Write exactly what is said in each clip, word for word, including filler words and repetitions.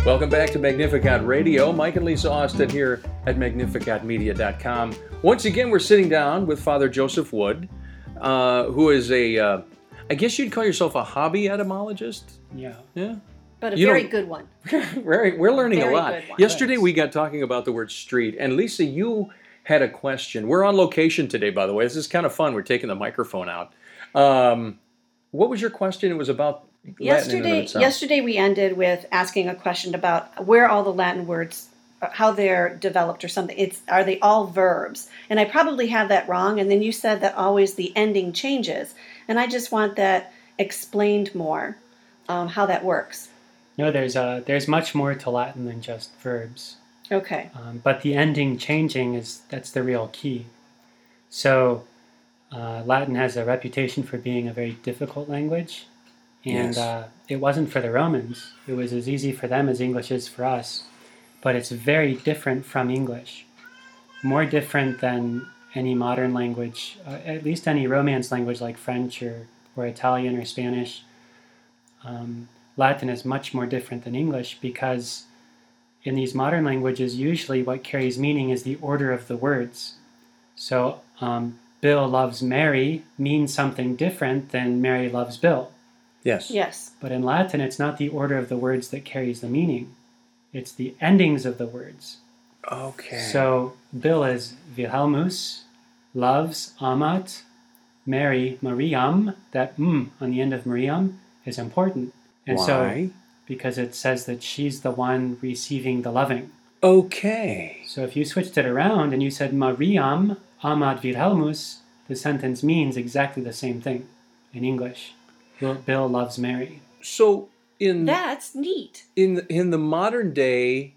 Welcome back to Magnificat Radio. Mike and Lisa Austin here at magnificat media dot com. Once again, we're sitting down with Father Joseph Wood, uh, who is a, uh, I guess you'd call yourself a hobby etymologist? Yeah. Yeah? But a You very don't- good one. we're, we're learning Very a lot. good one. Yesterday Thanks. we got talking about the word street, and Lisa, you had a question. We're on location today, by the way. This is kind of fun. We're taking the microphone out. Um, what was your question? It was about Latin in and of Yesterday, itself. yesterday we ended with asking a question about where all the Latin words, uh, how they're developed or something. It's are they all verbs? And I probably have that wrong. And then you said that always the ending changes, and I just want that explained more, um, how that works. No, there's uh, there's much more to Latin than just verbs. Okay. Um, but the ending changing is that's the real key. So uh, Latin has a reputation for being a very difficult language, and Yes. uh, it wasn't for the Romans. It was as easy for them as English is for us, but it's very different from English, more different than any modern language, uh, at least any Romance language like French or, or Italian or Spanish. Um, Latin is much more different than English because in these modern languages, usually what carries meaning is the order of the words. So, um, Bill loves Mary means something different than Mary loves Bill. Yes. Yes. But in Latin, it's not the order of the words that carries the meaning. It's the endings of the words. Okay. So, Bill is Wilhelmus, loves Amat, Mary, Mariam. That m on the end of Mariam is important. And Why? so, because it says that she's the one receiving the loving. Okay. So if you switched it around and you said Mariam, Amat Wilhelmus, the sentence means exactly the same thing in English. Bill, Bill loves Mary. So in That's neat. in in the modern day,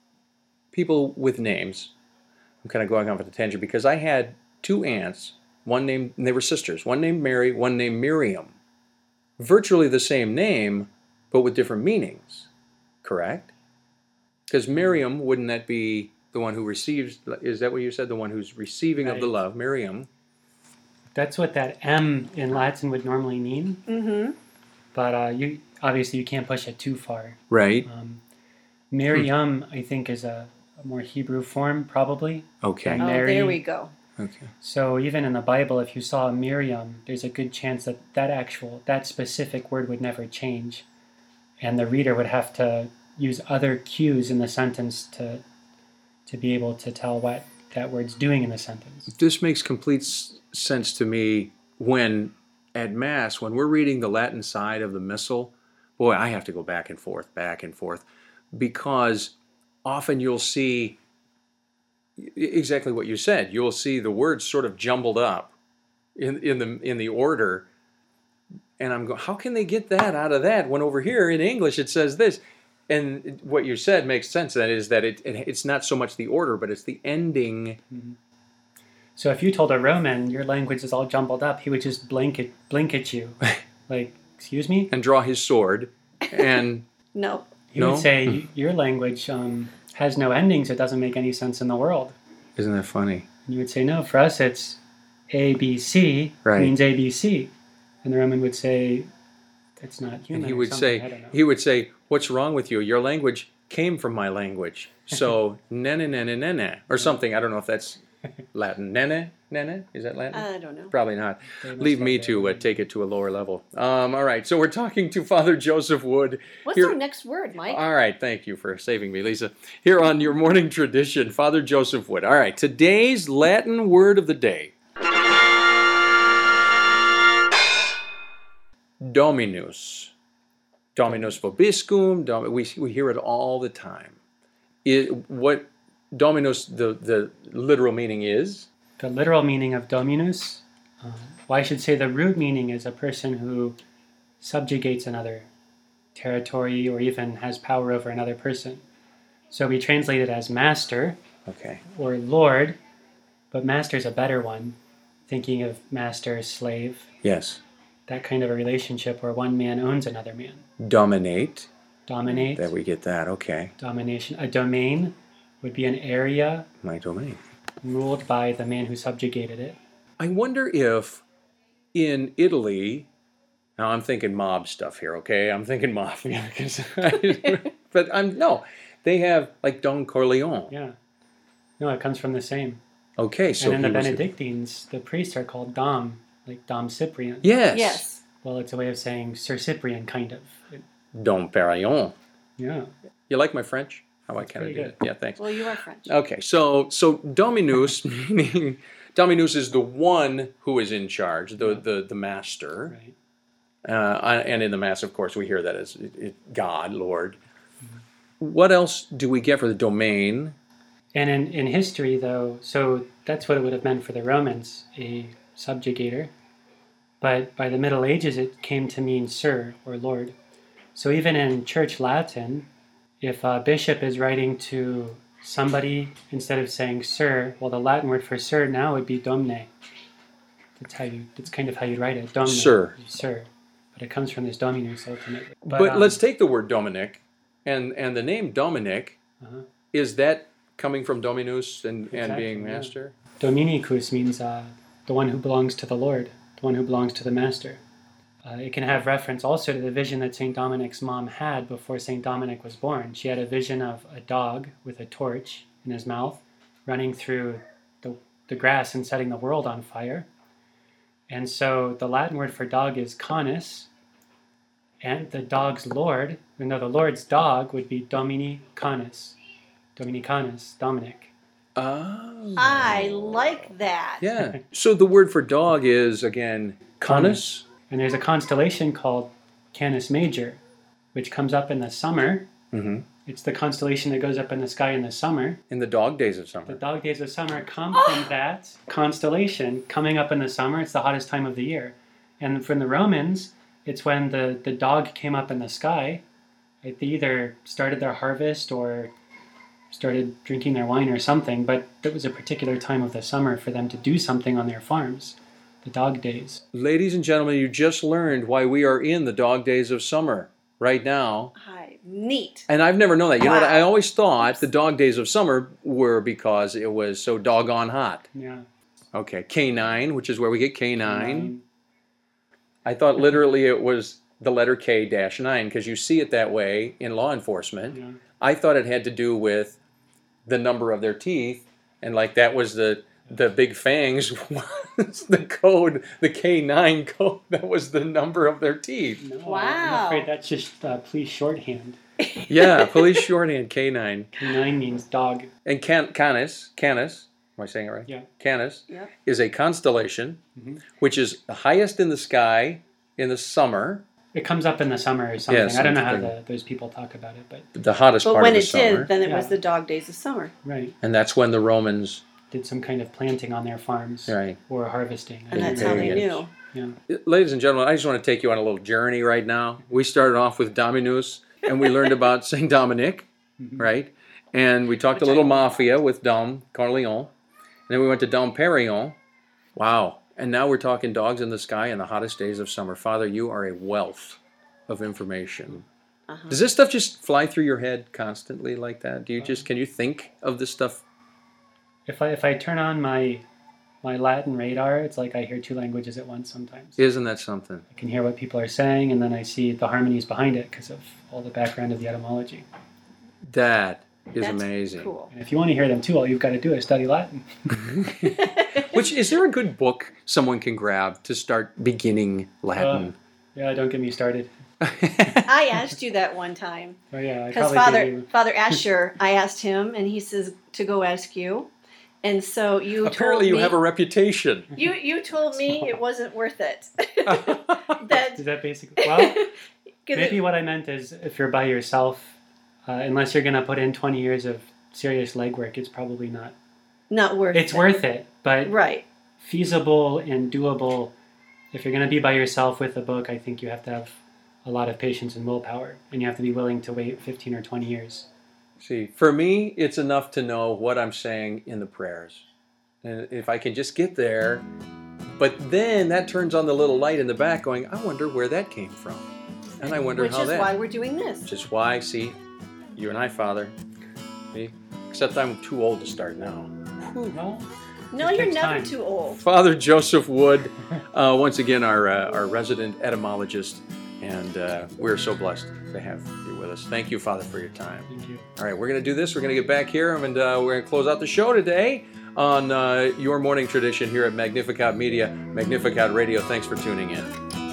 people with names, I'm kind of going off at a tangent because I had two aunts, one named, and they were sisters, one named Mary, one named Miriam. Virtually the same name, but with different meanings, correct? Because Miriam, wouldn't that be the one who receives, is that what you said? The one who's receiving of the Right. love, Miriam. That's what that M in Latin would normally mean. Mm-hmm. But uh, you obviously you can't push it too far. Right. Um, Miriam, I think, is a, a more Hebrew form, probably. Okay. And Oh, Mary. there we go. Okay. So even in the Bible, if you saw Miriam, there's a good chance that that actual, that specific word would never change. And the reader would have to use other cues in the sentence to to be able to tell what that word's doing in the sentence. This makes complete s- sense to me when at Mass, when we're reading the Latin side of the Missal, boy, I have to go back and forth, back and forth, because often you'll see e- exactly what you said. You'll see the words sort of jumbled up in, in the in the order, and I'm going, how can they get that out of that when over here in English it says this? And what you said makes sense. That is that it, it it's not so much the order, but it's the ending. So if you told a Roman your language is all jumbled up, he would just blink at, blink at you. Like, excuse me? And draw his sword, and No. He No? would say, your language um, has no endings. It doesn't make any sense in the world. isn't that funny? And you would say, no, for us it's A B C Right. means A B C. And the Roman would say, that's not human. And he or would something. I say, don't know. he would say, "What's wrong with you? Your language came from my language." So nene nene nene or something. I don't know if that's Latin. Nene nene is that Latin? I don't know. Probably not. They must Leave have me their to uh, own. take it to a lower level. Um, all right. So we're talking to Father Joseph Wood. What's here- our next word, Mike? All right, thank you for saving me, Lisa. Here on your morning tradition, Father Joseph Wood. All right, today's Latin word of the day. Dominus. Dominus vobiscum. Dom- we, we hear it all the time. It, what Dominus, the, the literal meaning is? The literal meaning of dominus, um, well, I should say the root meaning is a person who subjugates another territory or even has power over another person. So we translate it as master Okay. or lord, but master is a better one, thinking of master, slave, Yes. that kind of a relationship where one man owns another man. Dominate. Dominate, That we get that. Okay. domination. A domain would be an area My domain. ruled by the man who subjugated it. I wonder if in Italy, now I'm thinking mob stuff here, okay? I'm thinking mafia. 'cause I- but I'm no. They have like Don Corleone. Yeah. No, it comes from the same. Okay, so and in he the was a- Benedictines, the priests are called Dom, like Dom Cyprian. yes, Yes. Well, it's a way of saying Sir Cyprian, kind of. Dom Perignon. Yeah. You like my French? How I kind of pretty did good. it. Yeah, thanks. Well, you are French. Okay, so so Dominus meaning Dominus is the one who is in charge, the the, the master. Right. Uh, and in the Mass, of course, we hear that as it, it, God, Lord. What else do we get for the domain? And in, in history, though, so that's what it would have meant for the Romans, a subjugator. But by the Middle Ages, it came to mean Sir or Lord. So even in Church Latin, if a bishop is writing to somebody, instead of saying Sir, well, the Latin word for Sir now would be Domne. That's how you. That's kind of how you write it. Domne. Sir. Sir. But it comes from this Dominus ultimately. But, um, let's take the word Dominic, and and the name Dominic, uh-huh. is that coming from Dominus and, and Exactly, being yeah. master? Dominicus means uh, the one who belongs to the Lord, the one who belongs to the Master. Uh, it can have reference also to the vision that Saint Dominic's mom had before Saint Dominic was born. She had a vision of a dog with a torch in his mouth running through the, the grass and setting the world on fire. And so the Latin word for dog is canis, and the dog's lord, or no, the Lord's dog would be Domini canis, Dominicanus, Dominic. Oh. I like that. Yeah. So the word for dog is, again, Canis? And there's a constellation called Canis Major, which comes up in the summer. Mm-hmm. It's the constellation that goes up in the sky in the summer. In the dog days of The summer. dog days of summer come from that constellation coming up in the summer. It's the hottest time of the year. And from the Romans, it's when the, the dog came up in the sky. They either started their harvest or started drinking their wine or something, but it was a particular time of the summer for them to do something on their farms, the dog days. Ladies and gentlemen, you just learned why we are in the dog days of summer right now. Hi. Neat. And I've never known that. You know what? Wow. I always thought the dog days of summer were because it was so doggone hot. Yeah. Okay, canine, which is where we get canine. Um, I thought literally it was the letter K dash nine because you see it that way in law enforcement. yeah. I thought it had to do with the number of their teeth, and like that was the the big fangs was the code, the K nine code. That was the number of their teeth. No, I'm Wow. afraid that's just uh, police shorthand. Yeah, police shorthand K nine. K nine means dog. And can, Canis, Canis, am I saying it right? Yeah. Canis Yep. is a constellation, Mhm. which is the highest in the sky in the summer, It comes up in the summer or something. Yeah, I don't know how something. the, those people talk about it, but the hottest But part when of the it summer. did, then it was Yeah. the dog days of summer. right. And that's when the Romans, Did some kind of planting on their farms right. or harvesting. And Yeah, that's how they pagans. knew. Yeah. Ladies and gentlemen, I just want to take you on a little journey right now. We started off with Dominus, and we learned about Saint Dominic, Mhm. right? And we talked Which a little I- mafia with Dom Corleone. And then we went to Dom Perignon. Wow. And now we're talking dogs in the sky in the hottest days of summer. Father, you are a wealth of information. Uh-huh. Does this stuff just fly through your head constantly like that? Do you just, can you think of this stuff? If I if I turn on my my Latin radar, it's like I hear two languages at once sometimes. Isn't that something? I can hear what people are saying, and then I see the harmonies behind it because of all the background of the etymology. That is That's amazing. Cool. And if you want to hear them too, all you've got to do is study Latin. Which, is there a good book someone can grab to start beginning Latin? Yeah, don't get me started. I asked you that one time. Oh yeah, I Because probably Father gave you. Father Asher, I asked him, and he says to go ask you. And so you Apparently, told you me, have a reputation. you you told me it wasn't worth it. that Is that basically well? 'cause Maybe it- what I meant is if you're by yourself, uh, unless you're going to put in twenty years of serious legwork, it's probably not. not worth. It's it. worth it, but Right. feasible and doable. If you're going to be by yourself with a book, I think you have to have a lot of patience and willpower, and you have to be willing to wait fifteen or twenty years. See, for me, it's enough to know what I'm saying in the prayers. And if I can just get there, but then that turns on the little light in the back going, I wonder where that came from. And I wonder Which how is that. why we're doing this. Which is why, see, you and I, Father, me, except I'm too old to start now. Well, No, It you're takes never time. too old. Father Joseph Wood, uh, once again, our, uh, our resident etymologist. And uh, we're so blessed to have you with us. Thank you, Father, for your time. Thank you. All right, we're going to do this. We're going to get back here, and uh, we're going to close out the show today on uh, Your Morning Tradition here at Magnificat Media, Magnificat Radio. Thanks for tuning in.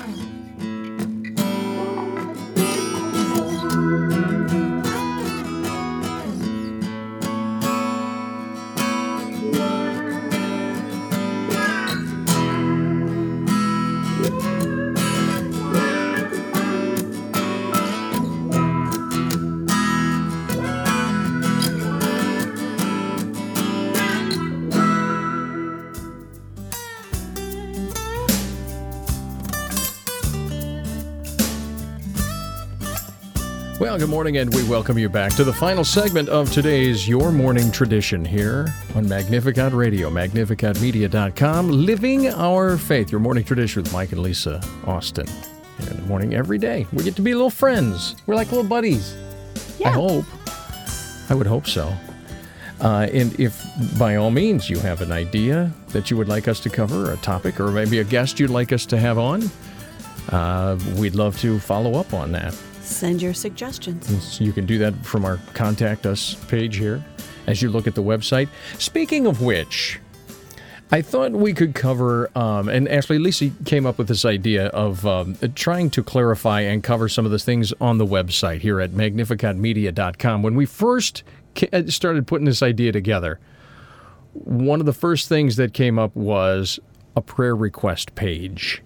Well, good morning, and we welcome you back to the final segment of today's Your Morning Tradition here on Magnificat Radio, magnificat media dot com, living our faith. Your morning tradition with Mike and Lisa Austin. Here in the morning every day. We get to be little friends. We're like little buddies. Yeah. I hope. I would hope so. Uh, and if, by all means, you have an idea that you would like us to cover, a topic, or maybe a guest you'd like us to have on, uh, we'd love to follow up on that. Send your suggestions. And so you can do that from our Contact Us page here as you look at the website. Speaking of which, I thought we could cover, um, and actually Lisa came up with this idea of um, trying to clarify and cover some of the things on the website here at magnificat media dot com. When we first started putting this idea together, one of the first things that came up was a prayer request page.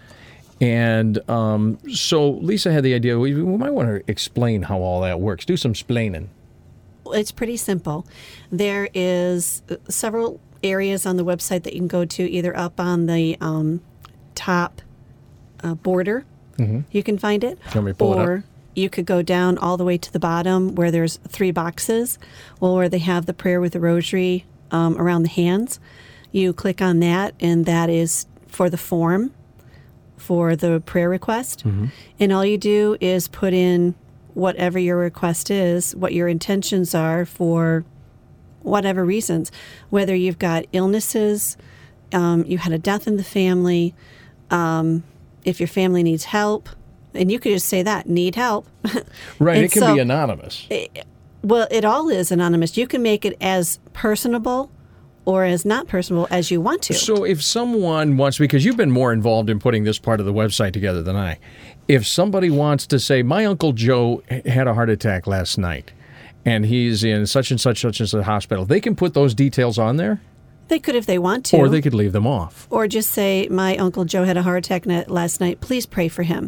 And um, so Lisa had the idea, we, we might want to explain how all that works. Do some splaining. It's pretty simple. There is several areas on the website that you can go to, either up on the um, top uh, border, Mm-hmm. you can find it, Can we pull it up? or you could go down all the way to the bottom where there's three boxes, well, where they have the prayer with the rosary um, around the hands. You click on that, and that is for the form for the prayer request. Mm-hmm. And all you do is put in whatever your request is, what your intentions are for whatever reasons, whether you've got illnesses, um, you had a death in the family, um, if your family needs help, and you could just say that, need help. Right, And it can so- be anonymous. Well, it all is anonymous. You can make it as personable or as not personable as you want to. So if someone wants, because you've been more involved in putting this part of the website together than I, if somebody wants to say, my Uncle Joe had a heart attack last night, and he's in such and such, such and such a hospital, they can put those details on there? They could if they want to. Or they could leave them off. Or just say, my Uncle Joe had a heart attack na- last night. Please pray for him.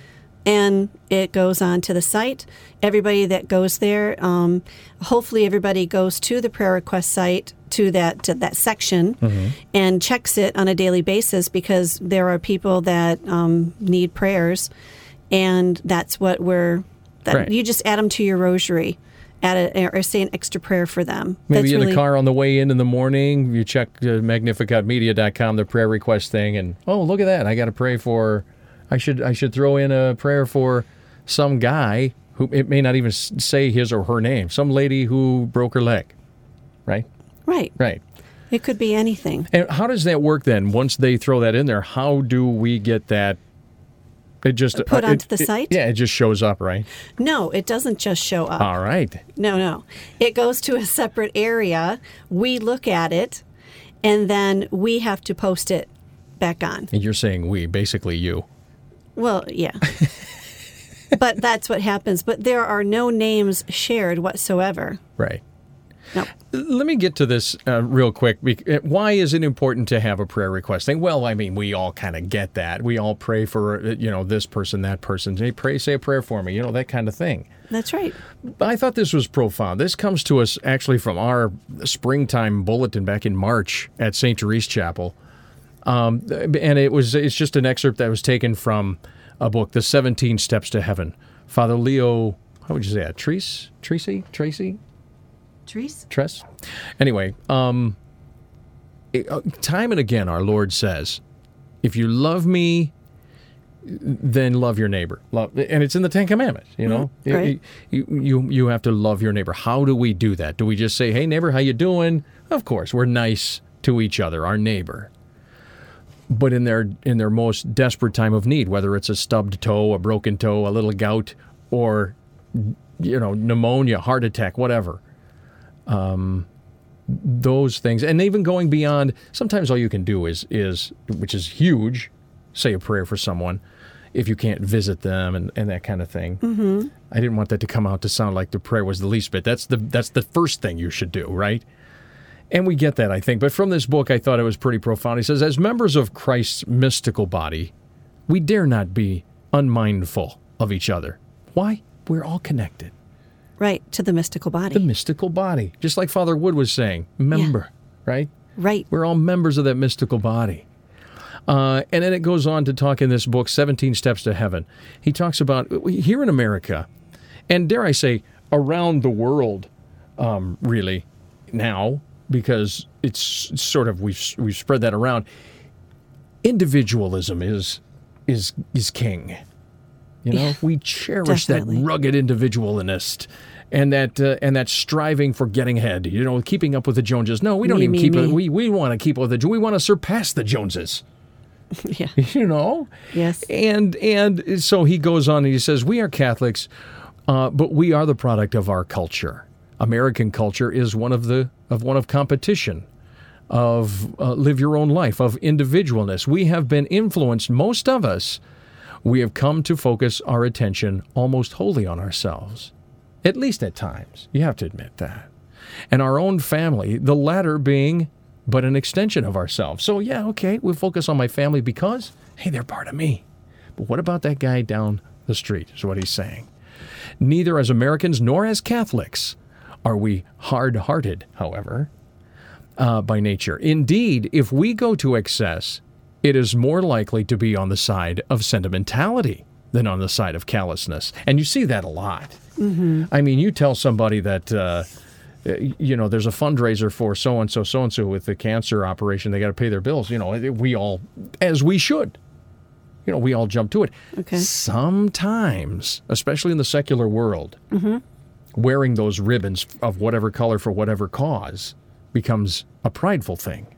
And it goes on to the site. Everybody that goes there, um, hopefully everybody goes to the prayer request site, to that to that section, Mm-hmm. and checks it on a daily basis, because there are people that um, need prayers, and that's what we're. That, Right. You just add them to your rosary, add a, or say an extra prayer for them. Maybe That's in really, the car on the way in in the morning, you check uh, magnificat media dot com, the prayer request thing, and, oh, look at that. I got to pray for, I should I should throw in a prayer for some guy who, it may not even s- say his or her name, some lady who broke her leg, right? Right. Right. It could be anything. And how does that work then? Once they throw that in there, how do we get that? It just Put uh, onto it- the it- site? Yeah, it just shows up, right? No, it doesn't just show up. All right. No, no. It goes to a separate area. We look at it, and then we have to post it back on. And you're saying we, basically you. Well, yeah. But that's what happens. But there are no names shared whatsoever. Right. No. Let me get to this uh, real quick. Bec- Why is it important to have a prayer request thing? Well, I mean, we all kind of get that. We all pray for, uh, you know, this person, that person. Hey, pray, say a prayer for me, you know, that kind of thing. That's right. But I thought this was profound. This comes to us actually from our springtime bulletin back in March at Saint Therese Chapel. Um, and it was it's just an excerpt that was taken from a book, The seventeen Steps to Heaven. Father Leo, how would you say that? Trace? Tracy? Tracy? Trees? Tress? Anyway, um, it, uh, time and again our Lord says, if you love me, then love your neighbor. Love, and it's in the Ten Commandments, you know? Mm, right. You, you, you have to love your neighbor. How do we do that? Do we just say, hey, neighbor, how you doing? Of course, we're nice to each other, our neighbor. but in their in their most desperate time of need, whether it's a stubbed toe, a broken toe, a little gout, or you know, pneumonia, heart attack, whatever. Um, those things, and even going beyond. Sometimes all you can do is is which is huge. Say a prayer for someone if you can't visit them and, and that kind of thing. Mm-hmm. I didn't want that to come out to sound like the prayer was the least bit. That's the that's the first thing you should do, right? And we get that, I think. But from this book, I thought it was pretty profound. He says, as members of Christ's mystical body, we dare not be unmindful of each other. Why? We're all connected. Right, to the mystical body. The mystical body. Just like Father Wood was saying, member, yeah. right? Right. We're all members of that mystical body. Uh, and then it goes on to talk in this book, seventeen Steps to Heaven. He talks about, here in America, and dare I say, around the world, um, really, now, because it's sort of, we've, we've spread that around, individualism is is is king. You know, Yeah, we cherish definitely. that rugged individualist and that uh, and that striving for getting ahead. You know, keeping up with the Joneses. No, we don't Me, even me, keep me. it. We we want to keep up with the. We want to surpass the Joneses. Yeah. You know. Yes. And and so he goes on and he says, we are Catholics, uh, but we are the product of our culture. American culture is one of the of one of competition, of uh, live your own life, of individualness. We have been influenced, most of us, we have come to focus our attention almost wholly on ourselves, at least at times. You have to admit that. And our own family, the latter being but an extension of ourselves. So yeah, okay, we focus on my family because, hey, they're part of me. But what about that guy down the street, is what he's saying. Neither as Americans nor as Catholics are we hard-hearted, however, uh, by nature. Indeed, if we go to excess, it is more likely to be on the side of sentimentality than on the side of callousness. And you see that a lot. Mm-hmm. I mean, you tell somebody that, uh, you know, there's a fundraiser for so-and-so, so-and-so with the cancer operation, they got to pay their bills. You know, we all, as we should, you know, we all jump to it. Okay. Sometimes, especially in the secular world, Mm-hmm. wearing those ribbons of whatever color for whatever cause becomes a prideful thing.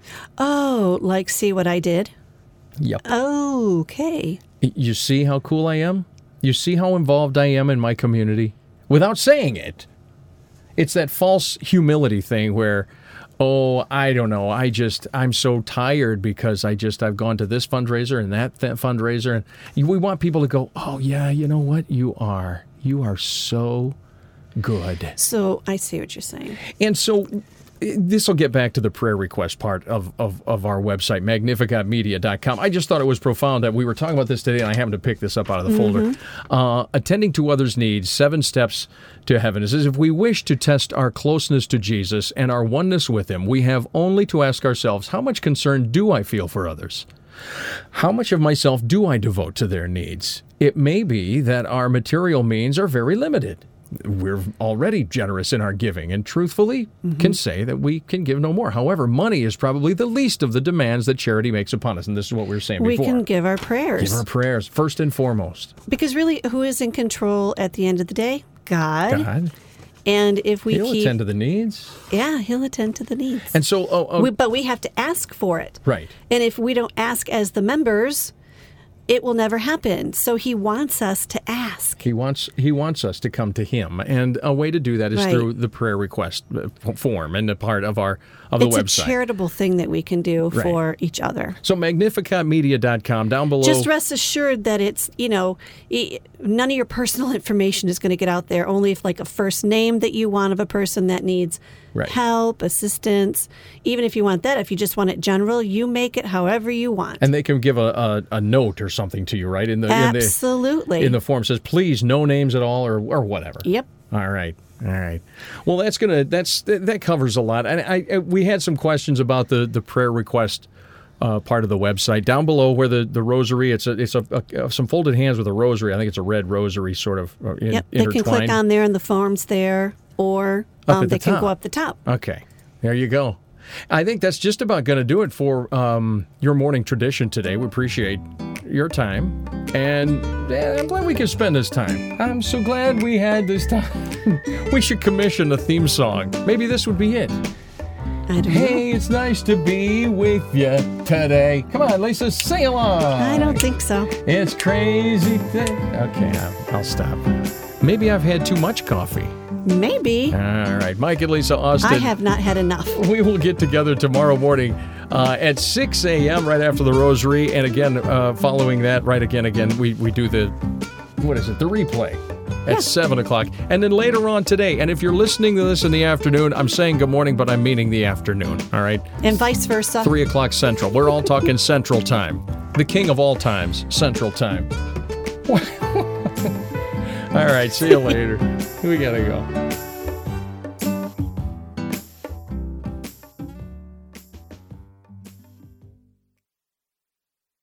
Oh, like see what I did? Yep. Oh, okay. You see how cool I am? You see how involved I am in my community? Without saying it. It's that false humility thing where, oh, I don't know, I just, I'm so tired because I just, I've gone to this fundraiser and that th- fundraiser. And we want people to go, oh, yeah, you know what? You are. You are so good. So I see what you're saying. And so this will get back to the prayer request part of, of, of our website, magnificat media dot com. I just thought it was profound that we were talking about this today, and I happened to pick this up out of the folder. Uh, attending to others' needs, seven steps to heaven. It says, if we wish to test our closeness to Jesus and our oneness with him, we have only to ask ourselves, how much concern do I feel for others? How much of myself do I devote to their needs? It may be that our material means are very limited. We're already generous in our giving and truthfully mm-hmm. can say that we can give no more. However, money is probably the least of the demands that charity makes upon us. And this is what we were saying we before. We can give our prayers. Give our prayers, first and foremost. Because really, who is in control at the end of the day? God. God. And if we He'll keep... attend to the needs. Yeah, he'll attend to the needs. And so... Oh, oh, we, but we have to ask for it. Right. And if we don't ask as the members... it will never happen. So he wants us to ask. He wants he wants us to come to him, and a way to do that is Right. through the prayer request form and the part of our of the it's website. It's a charitable thing that we can do Right. for each other. So magnificat media dot com down below. Just rest assured that it's, you know, e- none of your personal information is going to get out there. Only if like a first name that you want of a person that needs Right. help, assistance. Even if you want that, if you just want it general, you make it however you want. And they can give a, a, a note or something to you, right? In the Absolutely. In the, in the form says, please, no names at all, or or whatever. Yep. All right. All right. Well, that's gonna that's that covers a lot. And I, I we had some questions about the the prayer request uh, part of the website down below where the, the rosary. It's a it's a, a some folded hands with a rosary. I think it's a red rosary, sort of uh, in, Yep. They intertwined. can click on there, and the form's there, or Up um, at the they can top. go up the top. Okay. There you go. I think that's just about going to do it for um, your morning tradition today. We appreciate your time, and eh, I'm glad we could spend this time. I'm so glad we had this time. We should commission a theme song. Maybe this would be it. I don't know. Hey, it's nice to be with you today. Come on, Lisa, sing along. I don't think so. It's crazy day. Okay, I'll, I'll stop. Maybe I've had too much coffee. Maybe. All right, Mike and Lisa Austin. I have not had enough. We will get together tomorrow morning uh, at six a.m. right after the rosary. And again, uh, following that, right again, again, we, we do the, what is it, the replay at yeah. seven o'clock. And then later on today, and if you're listening to this in the afternoon, I'm saying good morning, but I'm meaning the afternoon, all right? And vice versa. three o'clock Central. We're all talking Central Time. The king of all times, Central Time. All right, see you later. We gotta go.